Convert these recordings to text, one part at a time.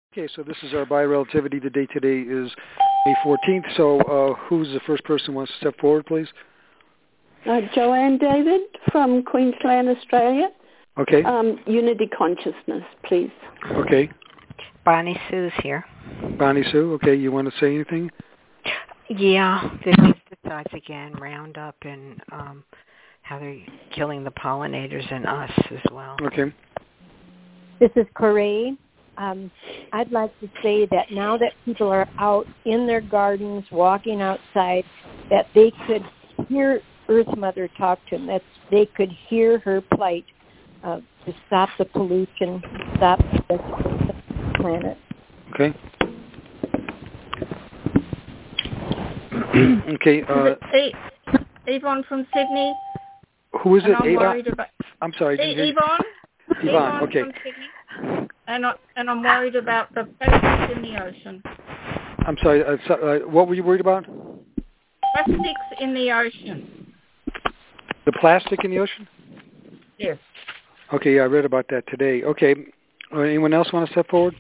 Okay, so this is our biorelativity. The date today is May 14th. So who's the first person who wants to step forward, please? Joanne David from Queensland, Australia. Okay. Unity Consciousness, please. Okay. Bonnie Sue's here. Bonnie Sue, okay. You want to say anything? Yeah, the pesticides again, Roundup, and how they're killing the pollinators and us as well. Okay. This is Corey. I'd like to say that now that people are out in their gardens, walking outside, that they could hear Earth Mother talk to them, that they could hear her plight to stop the pollution, stop the planet. Okay. Okay. Yvonne from Sydney. Who is it? Avon? I'm sorry. Yvonne. Yvonne, okay. From Sydney. And I'm worried about the plastics in the ocean. I'm sorry. What were you worried about? Plastics in the ocean. The plastic in the ocean? Yes. Okay, yeah, I read about that today. Okay. Anyone else want to step forward?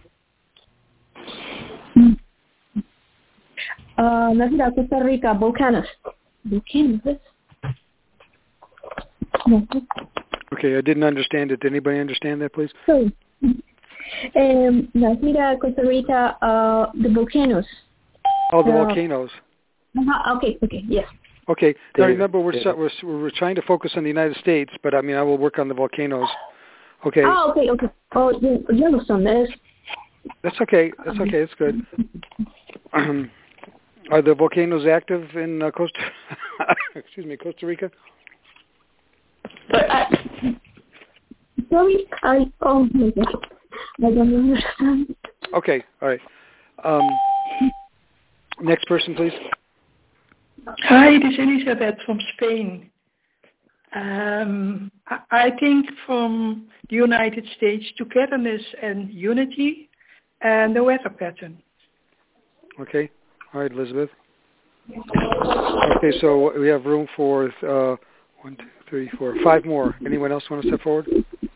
National Costa Rica, volcanoes. Okay, I didn't understand it. Did anybody understand that, please? Sorry. National Costa Rica, the volcanoes. Oh, the volcanoes. Okay, yes. Okay. Now remember, we're trying to focus on the United States, but I will work on the volcanoes. Okay. Oh, okay. Oh, Yellowstone. That's okay. It's good. Are the volcanoes active in Costa Rica? Sorry, oh my God, I don't understand. Okay, all right. Next person, please. Hi, this is Elizabeth from Spain. I think from the United States, togetherness and unity and the weather pattern. Okay. All right, Elizabeth. Okay, so we have room for 1, 2, 3, 4, 5 more. Anyone else want to step forward?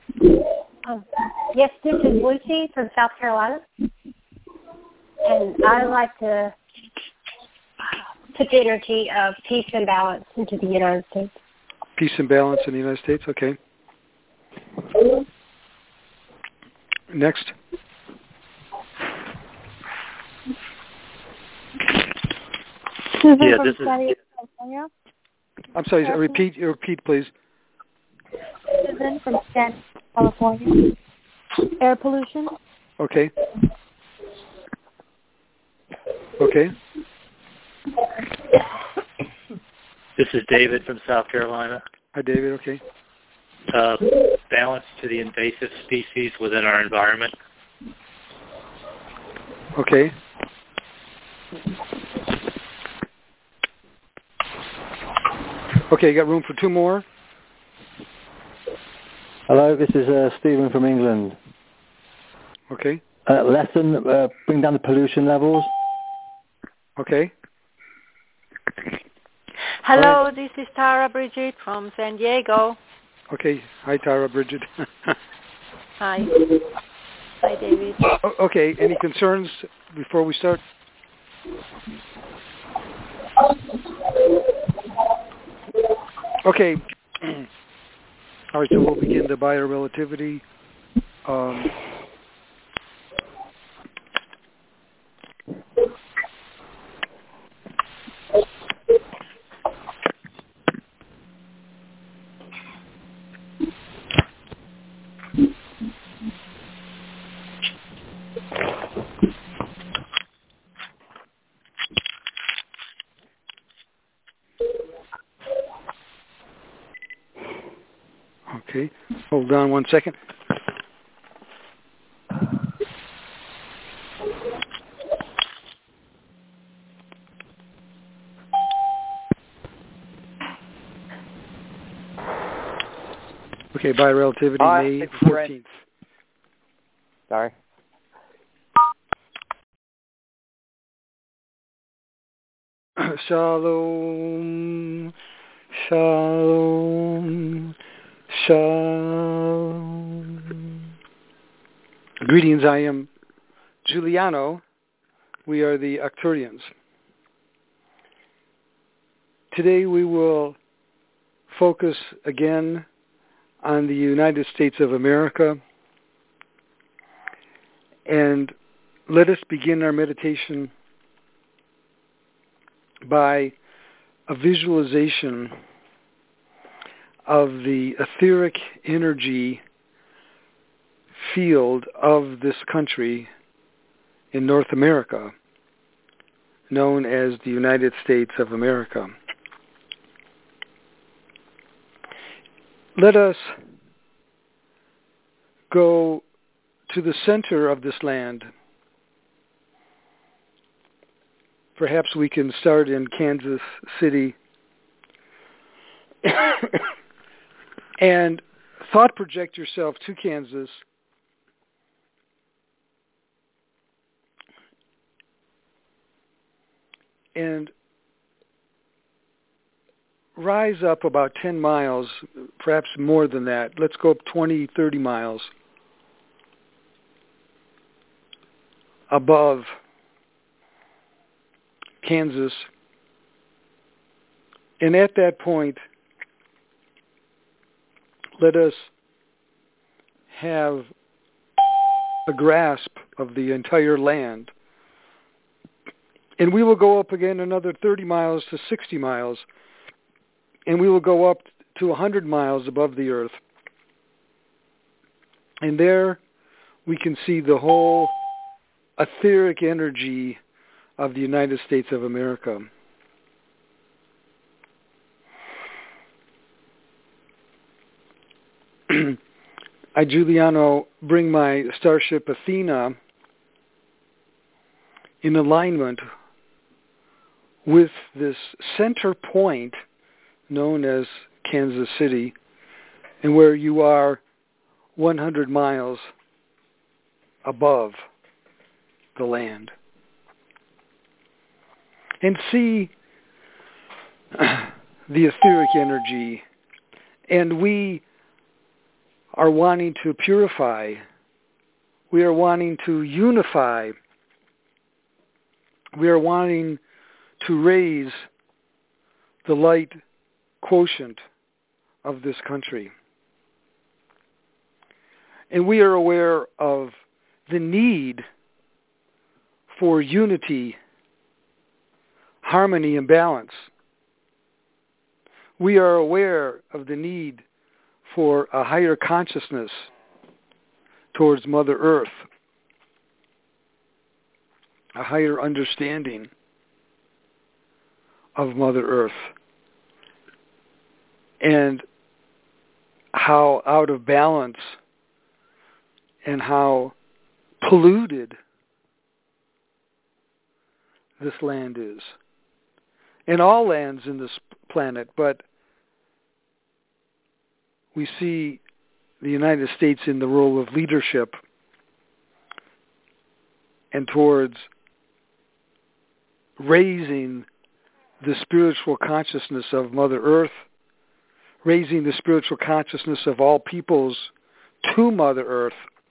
Yes, this is Lucy from South Carolina. And I'd like to put the energy of peace and balance into the United States. Peace and balance in the United States, okay. Next. Susan from San Diego, California. I'm sorry, repeat, please. Susan from San Diego, California. Air pollution. Okay. Okay. This is David from South Carolina. Hi, David. Okay. Balance to the invasive species within our environment. Okay. Okay, you got room for 2 more? Hello, this is Stephen from England. Okay. Bring down the pollution levels. Okay. Hello, this is Tara Bridget from San Diego. Okay. Hi, Tara Bridget. Hi. Hi, David. Okay. Any concerns before we start? Okay. All right, so we'll begin the biorelativity. Okay, hold on 1 second. Okay, biorelativity, May 14th. Sorry. Shalom, shalom, shalom. Greetings, I am Giuliano, we are the Arcturians. Today we will focus again on the United States of America, and let us begin our meditation by a visualization of the etheric energy field of this country in North America, known as the United States of America. Let us go to the center of this land. Perhaps we can start in Kansas City and thought project yourself to Kansas and rise up about 10 miles, perhaps more than that. Let's go up 20, 30 miles above Kansas. And at that point, let us have a grasp of the entire land. And we will go up again another 30 miles to 60 miles. And we will go up to 100 miles above the earth. And there we can see the whole etheric energy of the United States of America. I, Giuliano, bring my starship Athena in alignment with this center point known as Kansas City, and where you are 100 miles above the land. And see the etheric energy, and we are wanting to purify, we are wanting to unify, we are wanting to raise the light quotient of this country. And we are aware of the need for unity, harmony, and balance. We are aware of the need for a higher consciousness towards Mother Earth, a higher understanding of Mother Earth, and how out of balance and how polluted this land is. And all lands in this planet, but we see the United States in the role of leadership and towards raising the spiritual consciousness of Mother Earth, raising the spiritual consciousness of all peoples to Mother Earth.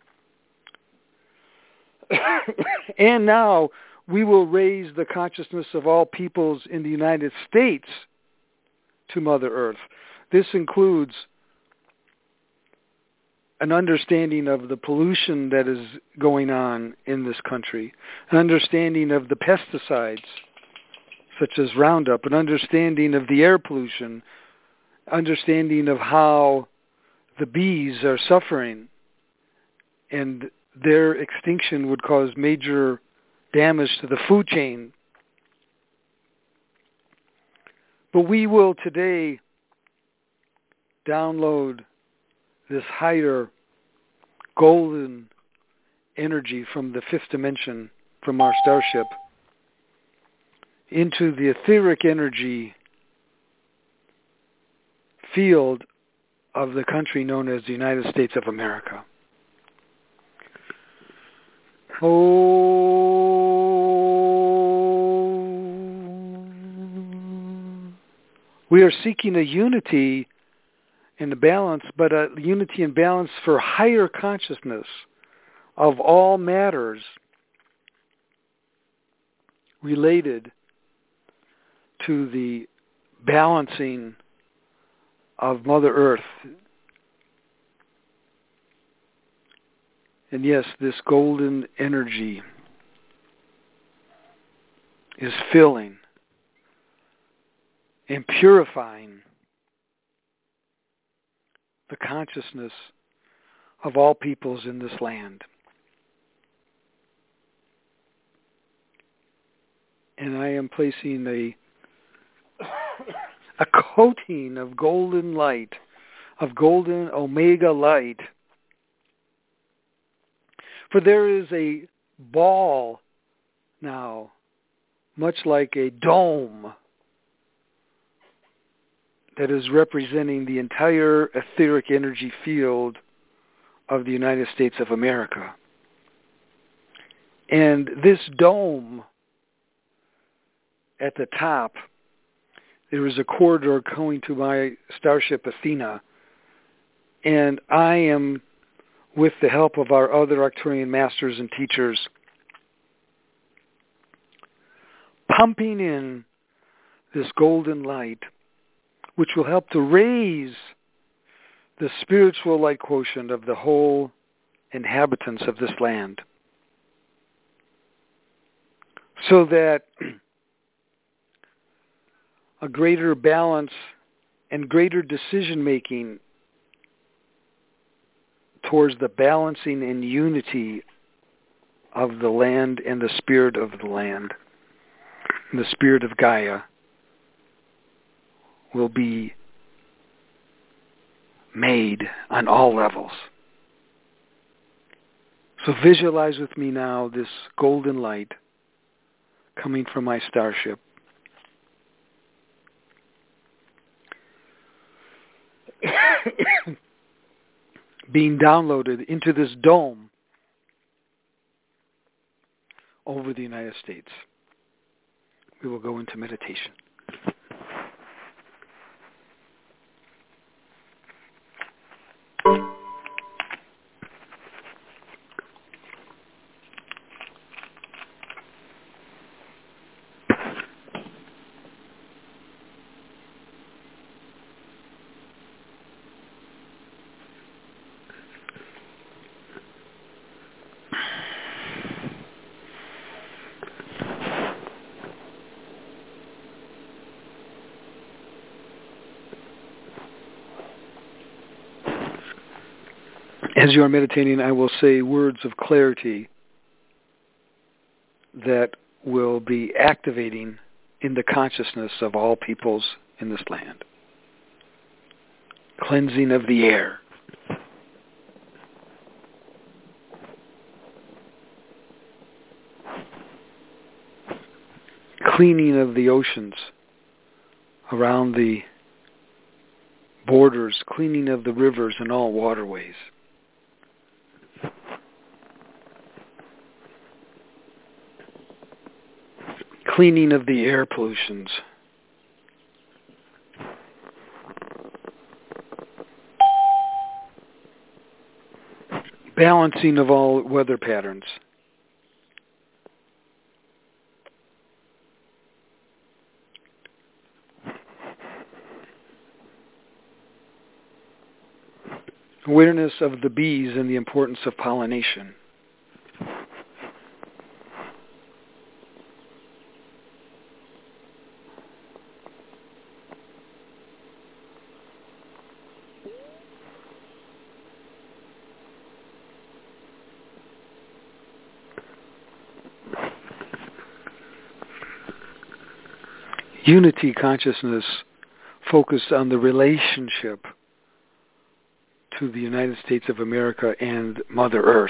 And now we will raise the consciousness of all peoples in the United States to Mother Earth. This includes an understanding of the pollution that is going on in this country, an understanding of the pesticides, such as Roundup, an understanding of the air pollution, understanding of how the bees are suffering, and their extinction would cause major damage to the food chain. But we will today download this higher golden energy from the fifth dimension, from our starship, into the etheric energy field of the country known as the United States of America. We are seeking a unity and a balance, but a unity and balance for higher consciousness of all matters related to the balancing of Mother Earth. And yes, this golden energy is filling and purifying the consciousness of all peoples in this land. And I am placing a coating of golden light, of golden omega light. For there is a ball now, much like a dome, that is representing the entire etheric energy field of the United States of America. And this dome, at the top, there is a corridor going to my starship Athena, and I am, with the help of our other Arcturian masters and teachers, pumping in this golden light, which will help to raise the spiritual light quotient of the whole inhabitants of this land, so that a greater balance and greater decision-making towards the balancing and unity of the land and the spirit of the land, and the spirit of Gaia, will be made on all levels. So visualize with me now this golden light coming from my starship. Being downloaded into this dome over the United States. We will go into meditation. As you are meditating, I will say words of clarity that will be activating in the consciousness of all peoples in this land. Cleansing of the air. Cleaning of the oceans around the borders, cleaning of the rivers and all waterways. Cleaning of the air pollutions. Balancing of all weather patterns. Awareness of the bees and the importance of pollination. Unity consciousness focused on the relationship to the United States of America and Mother Earth.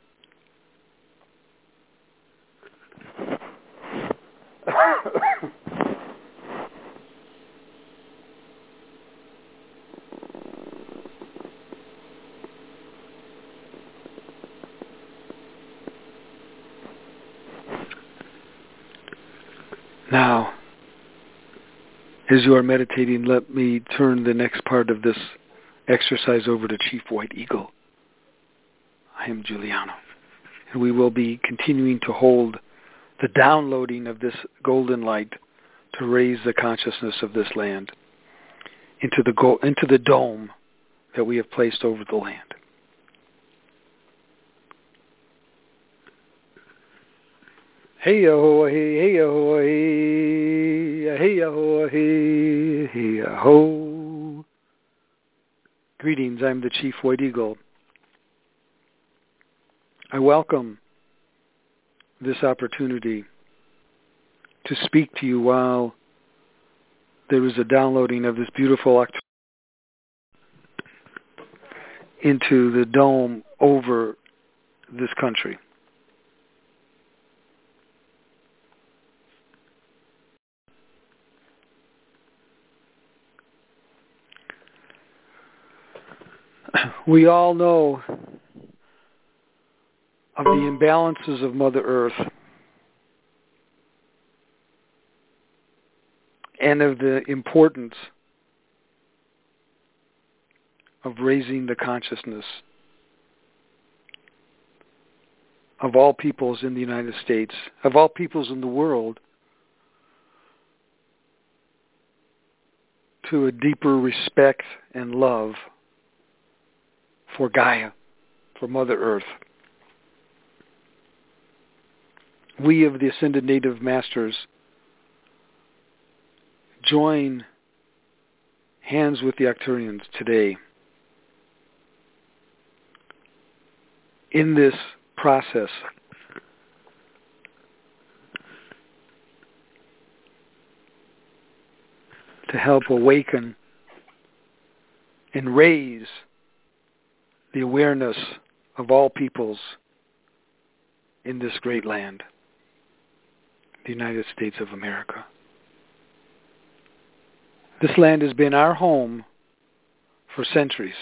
Now, as you are meditating, let me turn the next part of this exercise over to Chief White Eagle. I am Giuliano, and we will be continuing to hold the downloading of this golden light to raise the consciousness of this land into the dome that we have placed over the land. Hey ho hey ho hey ho hey ho. Greetings, I'm the Chief White Eagle. I welcome this opportunity to speak to you while there is a downloading of this beautiful into the dome over this country. We all know of the imbalances of Mother Earth and of the importance of raising the consciousness of all peoples in the United States, of all peoples in the world, to a deeper respect and love for Gaia, for Mother Earth. We of the Ascended Native Masters join hands with the Arcturians today in this process to help awaken and raise the awareness of all peoples in this great land, the United States of America. This land has been our home for centuries.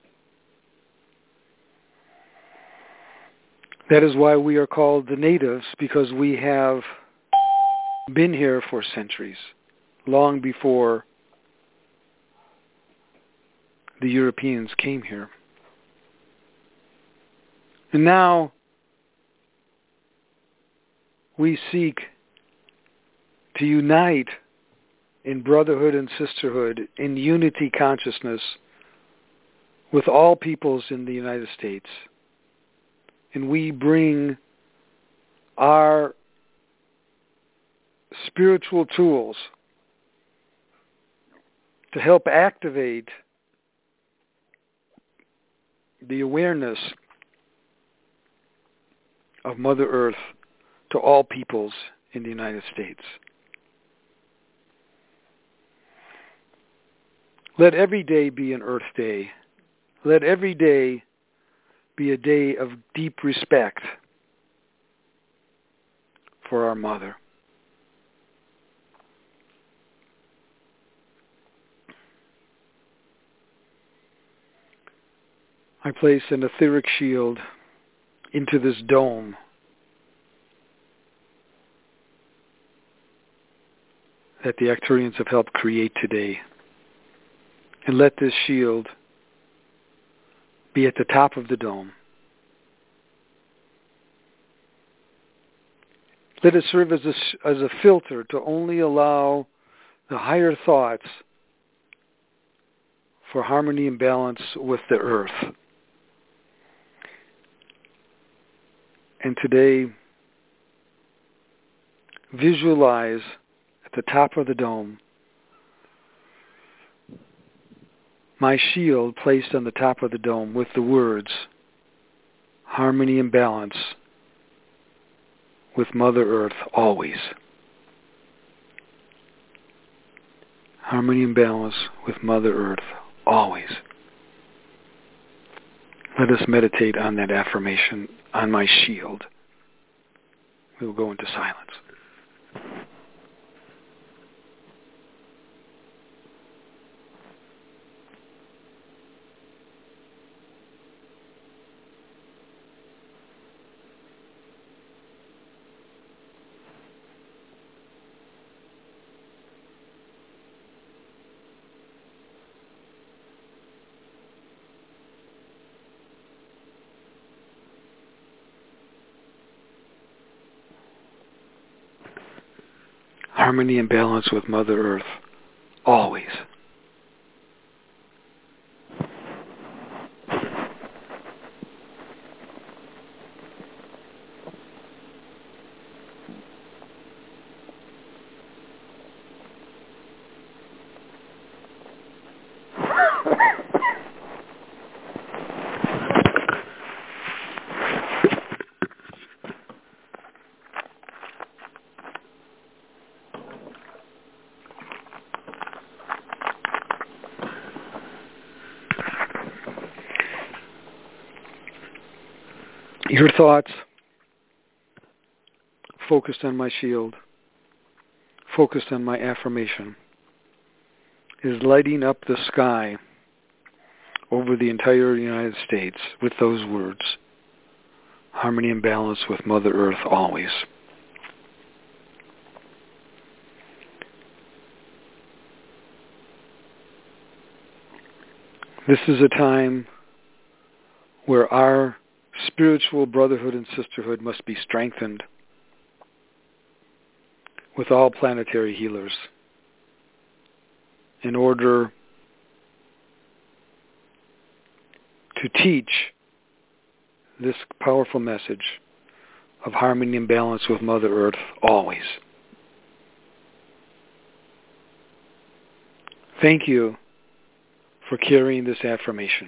That is why we are called the natives, because we have been here for centuries, long before the Europeans came here. And now we seek to unite in brotherhood and sisterhood, in unity consciousness with all peoples in the United States. And we bring our spiritual tools to help activate the awareness of Mother Earth to all peoples in the United States. Let every day be an Earth Day. Let every day be a day of deep respect for our Mother. I place an etheric shield into this dome that the Arcturians have helped create today. And let this shield be at the top of the dome. Let it serve as a filter to only allow the higher thoughts for harmony and balance with the earth. And today, visualize at the top of the dome my shield placed on the top of the dome with the words, harmony and balance with Mother Earth always. Harmony and balance with Mother Earth always. Let us meditate on that affirmation on my shield. We will go into silence. harmony and balance with Mother Earth, always. Your thoughts focused on my shield, focused on my affirmation, is lighting up the sky over the entire United States with those words, harmony and balance with Mother Earth always. This is a time where our spiritual brotherhood and sisterhood must be strengthened with all planetary healers in order to teach this powerful message of harmony and balance with Mother Earth always. Thank you for carrying this affirmation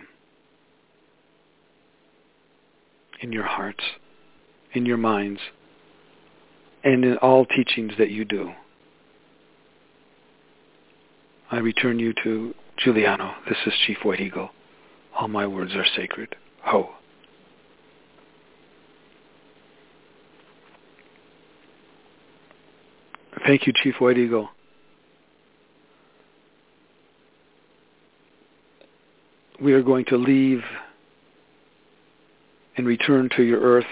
in your hearts, in your minds, and in all teachings that you do. I return you to Giuliano. This is Chief White Eagle. All my words are sacred. Ho. Thank you, Chief White Eagle. We are going to leave and return to your earth.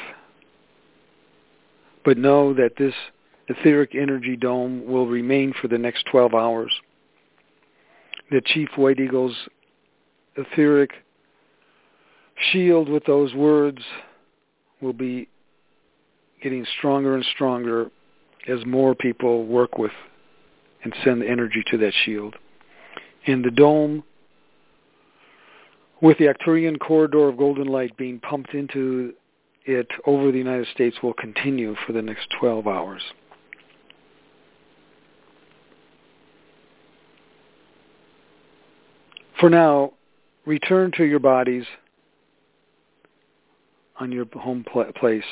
But know that this etheric energy dome will remain for the next 12 hours. The Chief White Eagle's etheric shield with those words will be getting stronger and stronger as more people work with and send the energy to that shield. And the dome, with the Arcturian corridor of golden light being pumped into it over the United States, will continue for the next 12 hours. For now, return to your bodies on your home place.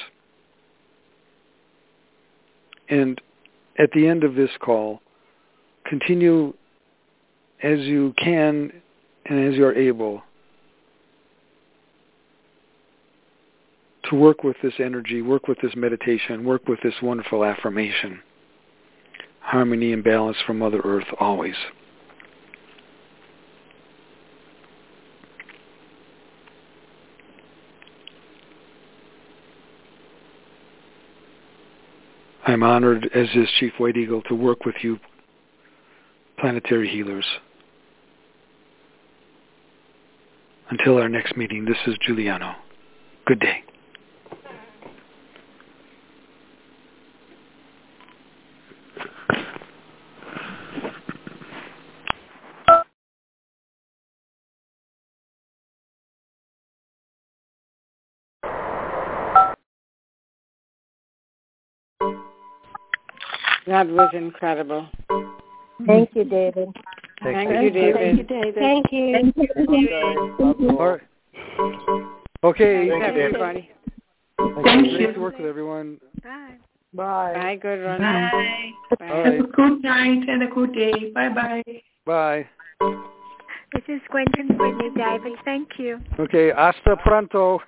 And at the end of this call, continue as you can and as you're able to work with this energy, work with this meditation, work with this wonderful affirmation. Harmony and balance from Mother Earth always. I'm honored, as is Chief White Eagle, to work with you, planetary healers. Until our next meeting, this is Giuliano. Good day. That was incredible. Thank you, David. Thank you, David. Thank you, David. Thank you. Thank you. All right. Okay. Thanks, everybody. Thank you. Great to work with everyone. Bye. Bye. Bye, good run. Bye. Bye. All Have a right. good night and a good day. Bye-bye. Bye. This is Gwenton Whitney, David. Thank you. Okay. Hasta pronto.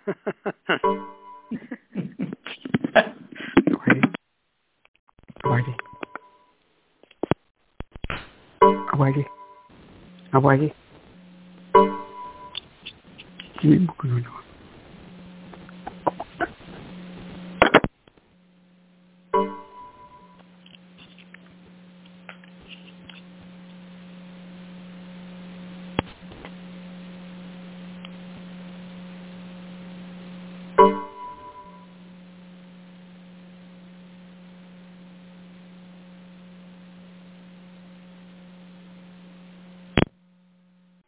How are you?